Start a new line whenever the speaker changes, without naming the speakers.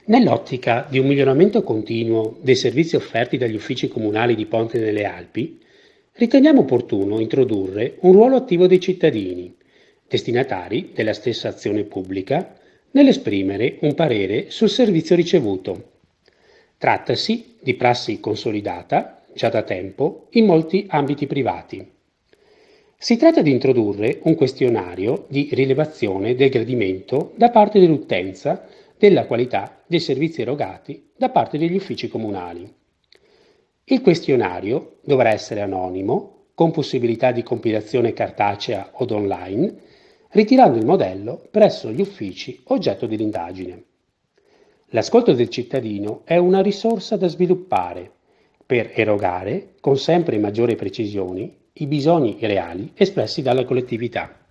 Nell'ottica di un miglioramento continuo dei servizi offerti dagli uffici comunali di Ponte nelle Alpi, riteniamo opportuno introdurre un ruolo attivo dei cittadini, destinatari della stessa azione pubblica, nell'esprimere un parere sul servizio ricevuto. Trattasi di prassi consolidata, già da tempo, in molti ambiti privati. Si tratta di introdurre un questionario di rilevazione del gradimento da parte dell'utenza della qualità dei servizi erogati da parte degli uffici comunali. Il questionario dovrà essere anonimo, con possibilità di compilazione cartacea od online, ritirando il modello presso gli uffici oggetto dell'indagine. L'ascolto del cittadino è una risorsa da sviluppare per erogare con sempre maggiore precisione i bisogni reali espressi dalla collettività.